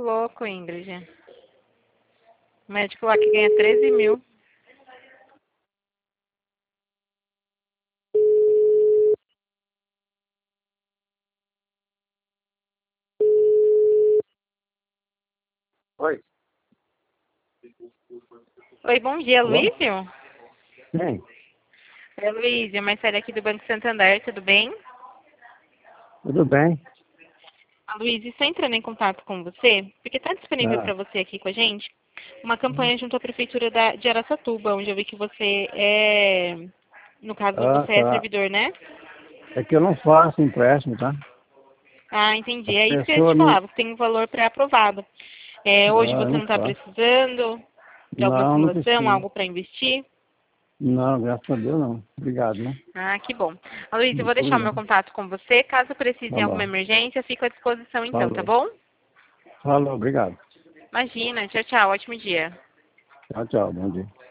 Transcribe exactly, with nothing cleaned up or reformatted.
louco, Ingrid. O médico lá que ganha treze mil. Oi. Oi, bom dia, Alô? Luísio. Sim, É, Luísio, Marcela aqui do Banco Santander, tudo bem? tudo bem. A Luísa está entrando em contato com você, porque está disponível Ah, para você aqui com a gente uma campanha junto à Prefeitura da, de Araçatuba, onde eu vi que você é, no caso, ah, você é tá. servidor, né? É que eu não faço empréstimo, tá? Ah, A entendi. É isso que eu ia pessoa te falar, me... você tem um valor pré-aprovado. É, hoje Ah, eu você não não está faço. precisando de alguma Não, não simulação, preciso. algo para investir? Não, graças a Deus não. Obrigado, né? Ah, que bom. A Luísa, eu vou Muito deixar o meu obrigado. contato com você. Caso precise Tá em alguma bom. emergência, fico à disposição então, tá Falou. bom? Falou, obrigado. Imagina. Tchau, tchau. Ótimo dia. Tchau, tchau. Bom dia.